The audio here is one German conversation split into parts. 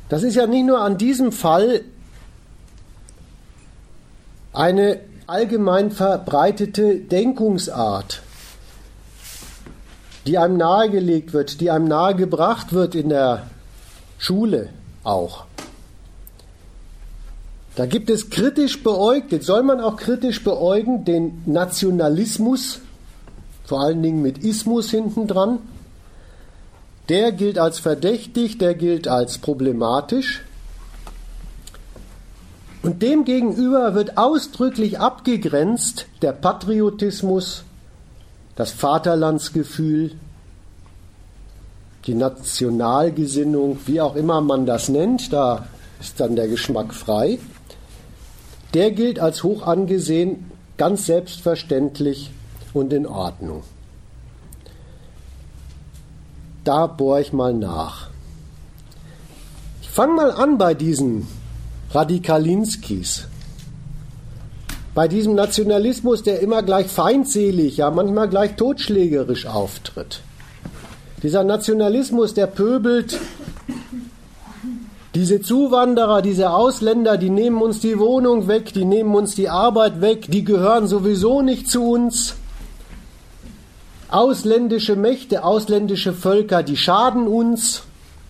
Das ist ja nicht nur an diesem Fall eine allgemein verbreitete Denkungsart, die einem nahegelegt wird, die einem nahegebracht wird in der Schule auch. Da gibt es kritisch beäugt, soll man auch kritisch beäugen, den Nationalismus, vor allen Dingen mit Ismus hintendran. Der gilt als verdächtig, der gilt als problematisch. Und demgegenüber wird ausdrücklich abgegrenzt der Patriotismus, das Vaterlandsgefühl, die Nationalgesinnung, wie auch immer man das nennt, da ist dann der Geschmack frei. Der gilt als hoch angesehen, ganz selbstverständlich und in Ordnung. Da bohre ich mal nach. Ich fange mal an bei diesen Radikalinskis. Bei diesem Nationalismus, der immer gleich feindselig, ja manchmal gleich totschlägerisch auftritt. Dieser Nationalismus, der pöbelt, diese Zuwanderer, diese Ausländer, die nehmen uns die Wohnung weg, die nehmen uns die Arbeit weg, die gehören sowieso nicht zu uns. Ausländische Mächte, ausländische Völker, die schaden uns.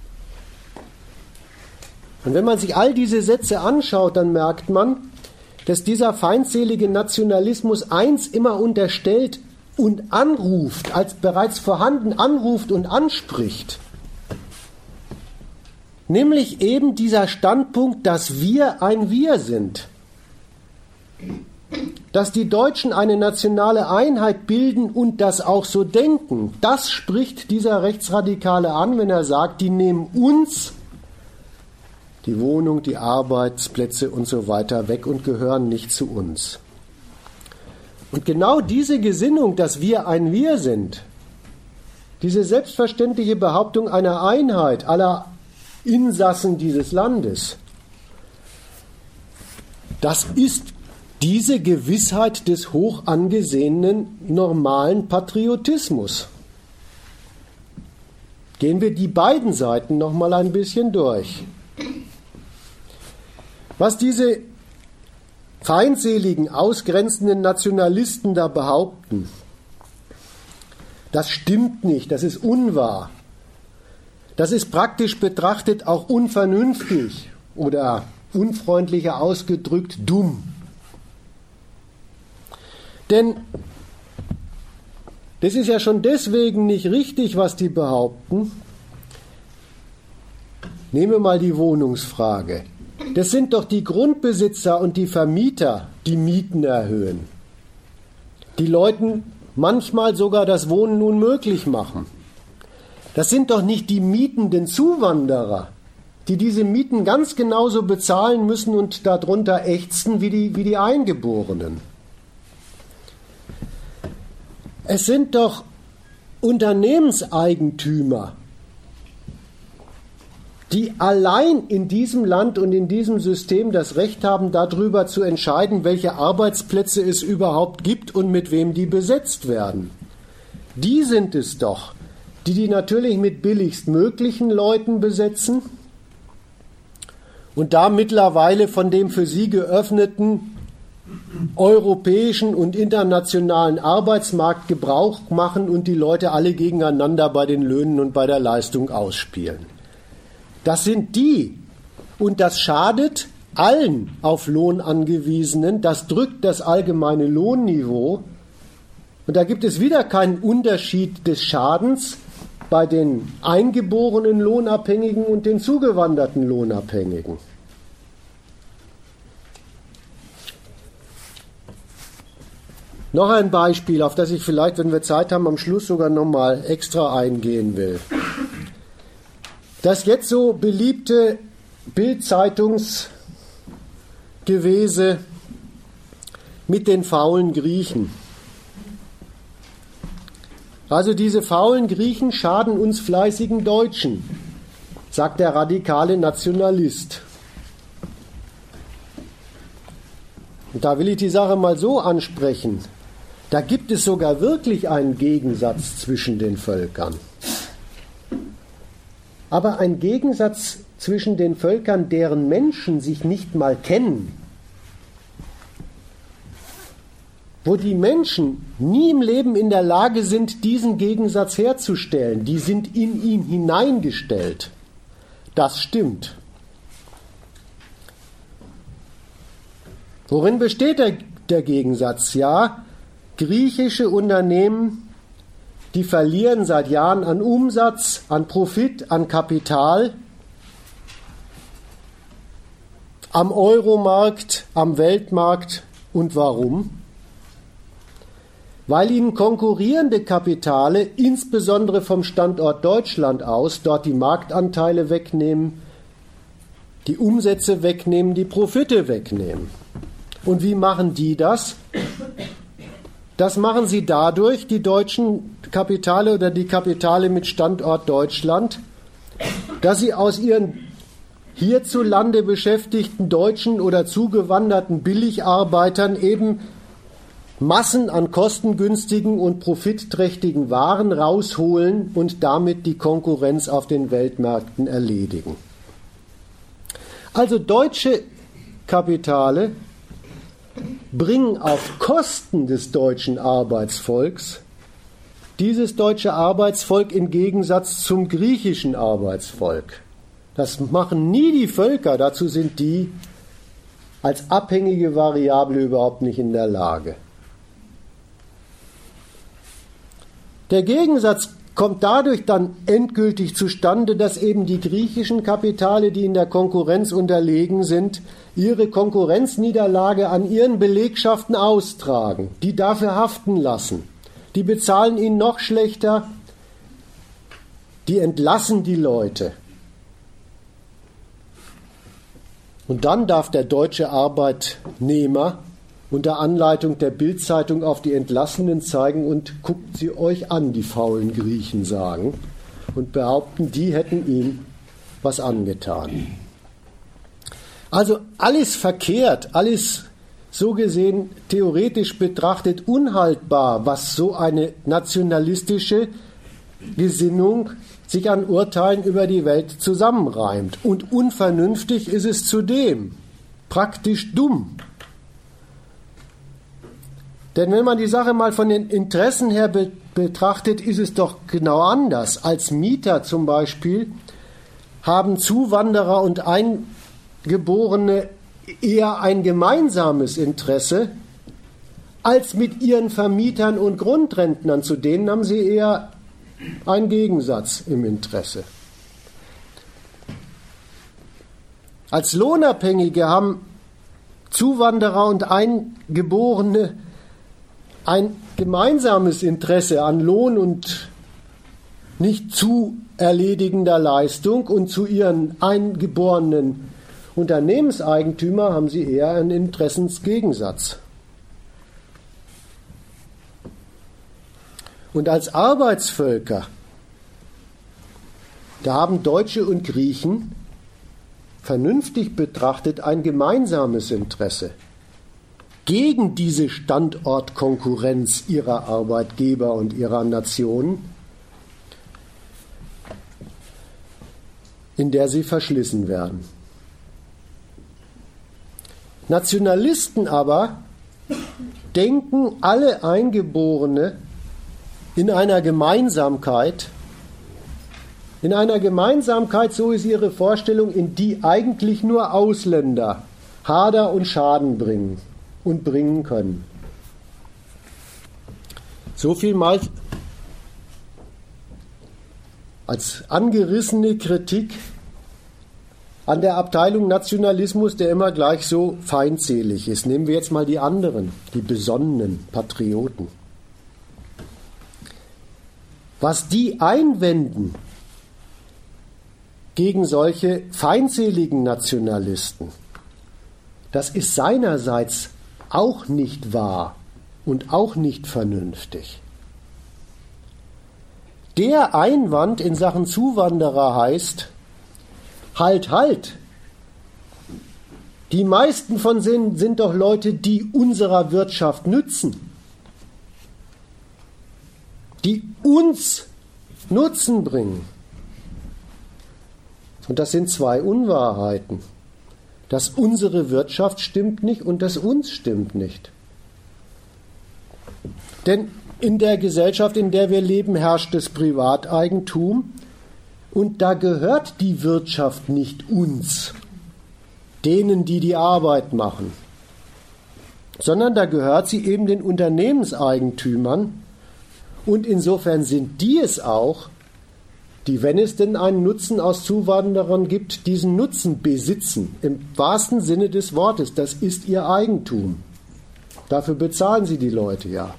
Und wenn man sich all diese Sätze anschaut, dann merkt man, dass dieser feindselige Nationalismus eins immer unterstellt und anruft, als bereits vorhanden anruft und anspricht. Nämlich eben dieser Standpunkt, dass wir ein Wir sind. Dass die Deutschen eine nationale Einheit bilden und das auch so denken. Das spricht dieser Rechtsradikale an, wenn er sagt, die nehmen uns die Wohnung, die Arbeitsplätze und so weiter weg und gehören nicht zu uns. Und genau diese Gesinnung, dass wir ein Wir sind, diese selbstverständliche Behauptung einer Einheit aller Insassen dieses Landes, das ist diese Gewissheit des hoch angesehenen normalen Patriotismus. Gehen wir die beiden Seiten noch mal ein bisschen durch. Was diese feindseligen, ausgrenzenden Nationalisten da behaupten, das stimmt nicht, das ist unwahr. Das ist praktisch betrachtet auch unvernünftig oder unfreundlicher ausgedrückt dumm. Denn das ist ja schon deswegen nicht richtig, was die behaupten. Nehmen wir mal die Wohnungsfrage. Das sind doch die Grundbesitzer und die Vermieter, die Mieten erhöhen. Die Leuten manchmal sogar das Wohnen unmöglich machen. Das sind doch nicht die mietenden Zuwanderer, die diese Mieten ganz genauso bezahlen müssen und darunter ächzen wie die Eingeborenen. Es sind doch Unternehmenseigentümer, die allein in diesem Land und in diesem System das Recht haben, darüber zu entscheiden, welche Arbeitsplätze es überhaupt gibt und mit wem die besetzt werden. Die sind es doch, die natürlich mit billigstmöglichen Leuten besetzen und da mittlerweile von dem für sie geöffneten europäischen und internationalen Arbeitsmarkt Gebrauch machen und die Leute alle gegeneinander bei den Löhnen und bei der Leistung ausspielen. Das sind die, und das schadet allen auf Lohn angewiesenen, das drückt das allgemeine Lohnniveau, und da gibt es wieder keinen Unterschied des Schadens bei den eingeborenen Lohnabhängigen und den zugewanderten Lohnabhängigen. Noch ein Beispiel, auf das ich vielleicht, wenn wir Zeit haben, am Schluss sogar nochmal extra eingehen will. Das jetzt so beliebte Bild-Zeitungsgewese mit den faulen Griechen. Also diese faulen Griechen schaden uns fleißigen Deutschen, sagt der radikale Nationalist. Und da will ich die Sache mal so ansprechen. Da gibt es sogar wirklich einen Gegensatz zwischen den Völkern. Aber ein Gegensatz zwischen den Völkern, deren Menschen sich nicht mal kennen, wo die Menschen nie im Leben in der Lage sind, diesen Gegensatz herzustellen, die sind in ihn hineingestellt. Das stimmt. Worin besteht der Gegensatz? Ja, griechische Unternehmen, die verlieren seit Jahren an Umsatz, an Profit, an Kapital, am Euromarkt, am Weltmarkt. Und warum? Weil ihnen konkurrierende Kapitale, insbesondere vom Standort Deutschland aus, dort die Marktanteile wegnehmen, die Umsätze wegnehmen, die Profite wegnehmen. Und wie machen die das? Das machen sie dadurch, die deutschen Kapitale oder die Kapitale mit Standort Deutschland, dass sie aus ihren hierzulande beschäftigten deutschen oder zugewanderten Billigarbeitern eben Massen an kostengünstigen und profitträchtigen Waren rausholen und damit die Konkurrenz auf den Weltmärkten erledigen. Also deutsche Kapitale bringen auf Kosten des deutschen Arbeitsvolks dieses deutsche Arbeitsvolk im Gegensatz zum griechischen Arbeitsvolk. Das machen nie die Völker, dazu sind die als abhängige Variable überhaupt nicht in der Lage. Der Gegensatz kommt dadurch dann endgültig zustande, dass eben die griechischen Kapitale, die in der Konkurrenz unterlegen sind, ihre Konkurrenzniederlage an ihren Belegschaften austragen, die dafür haften lassen. Die bezahlen ihnen noch schlechter, die entlassen die Leute. Und dann darf der deutsche Arbeitnehmer unter Anleitung der Bild-Zeitung auf die Entlassenen zeigen und guckt sie euch an, die faulen Griechen sagen, und behaupten, die hätten ihm was angetan. Also alles verkehrt, alles so gesehen theoretisch betrachtet unhaltbar, was so eine nationalistische Gesinnung sich an Urteilen über die Welt zusammenreimt. Und unvernünftig ist es zudem, praktisch dumm. Denn wenn man die Sache mal von den Interessen her betrachtet, ist es doch genau anders. Als Mieter zum Beispiel haben Zuwanderer und Eingeborene eher ein gemeinsames Interesse als mit ihren Vermietern und Grundrentnern. Zu denen haben sie eher einen Gegensatz im Interesse. Als Lohnabhängige haben Zuwanderer und Eingeborene ein gemeinsames Interesse an Lohn und nicht zu erledigender Leistung, und zu ihren eingeborenen Unternehmenseigentümern haben sie eher einen Interessensgegensatz. Und als Arbeitsvölker, da haben Deutsche und Griechen vernünftig betrachtet ein gemeinsames Interesse gegen diese Standortkonkurrenz ihrer Arbeitgeber und ihrer Nationen, in der sie verschlissen werden. Nationalisten aber denken alle Eingeborene in einer Gemeinsamkeit, so ist ihre Vorstellung, in die eigentlich nur Ausländer Hader und Schaden bringen und bringen können. So viel mal als angerissene Kritik an der Abteilung Nationalismus, der immer gleich so feindselig ist. Nehmen wir jetzt mal die anderen, die besonnenen Patrioten. Was die einwenden gegen solche feindseligen Nationalisten, das ist seinerseits auch nicht wahr und auch nicht vernünftig. Der Einwand in Sachen Zuwanderer heißt, halt, die meisten von denen sind doch Leute, die unserer Wirtschaft nützen, die uns Nutzen bringen. Und das sind zwei Unwahrheiten. Dass unsere Wirtschaft stimmt nicht und dass uns stimmt nicht. Denn in der Gesellschaft, in der wir leben, herrscht das Privateigentum und da gehört die Wirtschaft nicht uns, denen, die die Arbeit machen, sondern da gehört sie eben den Unternehmenseigentümern und insofern sind die es auch, die, wenn es denn einen Nutzen aus Zuwanderern gibt, diesen Nutzen besitzen. Im wahrsten Sinne des Wortes, das ist ihr Eigentum. Dafür bezahlen sie die Leute ja.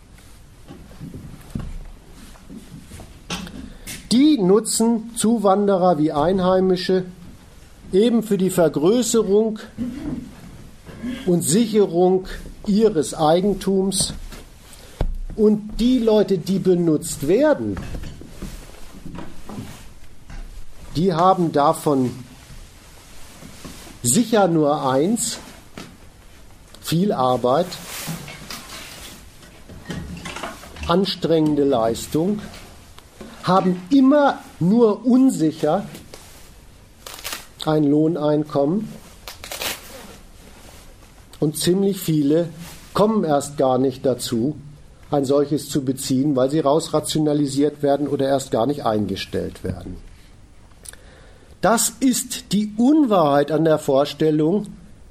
Die nutzen Zuwanderer wie Einheimische eben für die Vergrößerung und Sicherung ihres Eigentums. Und die Leute, die benutzt werden, die haben davon sicher nur eins: viel Arbeit, anstrengende Leistung, haben immer nur unsicher ein Lohneinkommen und ziemlich viele kommen erst gar nicht dazu, ein solches zu beziehen, weil sie rausrationalisiert werden oder erst gar nicht eingestellt werden. Das ist die Unwahrheit an der Vorstellung,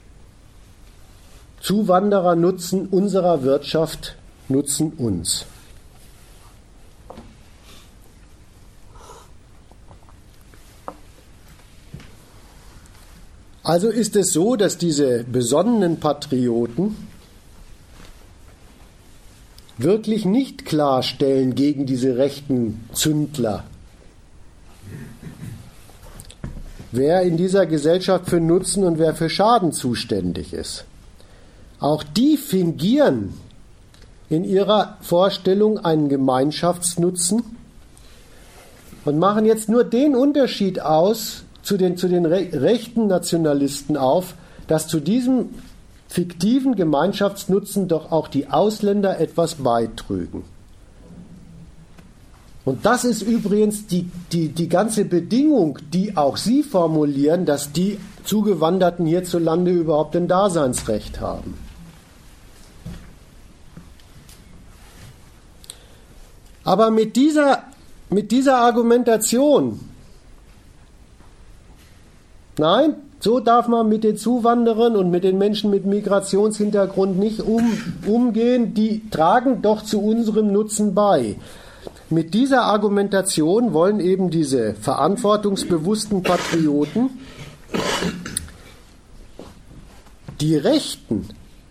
Zuwanderer nutzen unserer Wirtschaft, nutzen uns. Also ist es so, dass diese besonnenen Patrioten wirklich nicht klarstellen gegen diese rechten Zündler, wer in dieser Gesellschaft für Nutzen und wer für Schaden zuständig ist. Auch die fingieren in ihrer Vorstellung einen Gemeinschaftsnutzen und machen jetzt nur den Unterschied aus zu den rechten Nationalisten auf, dass zu diesem fiktiven Gemeinschaftsnutzen doch auch die Ausländer etwas beitrügen. Und das ist übrigens die ganze Bedingung, die auch Sie formulieren, dass die Zugewanderten hierzulande überhaupt ein Daseinsrecht haben. Aber mit dieser Argumentation, nein, so darf man mit den Zuwanderern und mit den Menschen mit Migrationshintergrund nicht umgehen, die tragen doch zu unserem Nutzen bei. Mit dieser Argumentation wollen eben diese verantwortungsbewussten Patrioten die Rechten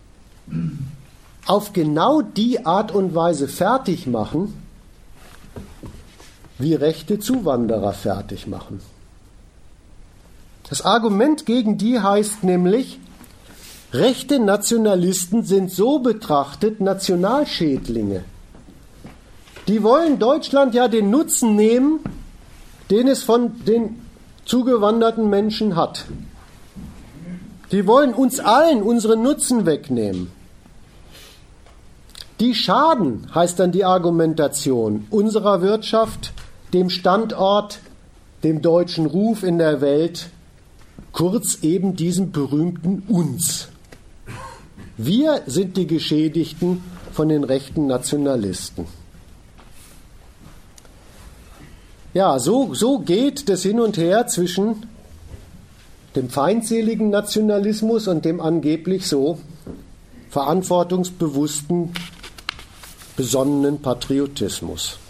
auf genau die Art und Weise fertig machen, wie rechte Zuwanderer fertig machen. Das Argument gegen die heißt nämlich, rechte Nationalisten sind so betrachtet Nationalschädlinge. Die wollen Deutschland ja den Nutzen nehmen, den es von den zugewanderten Menschen hat. Die wollen uns allen unseren Nutzen wegnehmen. Die schaden, heißt dann die Argumentation, unserer Wirtschaft, dem Standort, dem deutschen Ruf in der Welt, kurz eben diesem berühmten uns. Wir sind die Geschädigten von den rechten Nationalisten. Ja, so geht das hin und her zwischen dem feindseligen Nationalismus und dem angeblich so verantwortungsbewussten, besonnenen Patriotismus.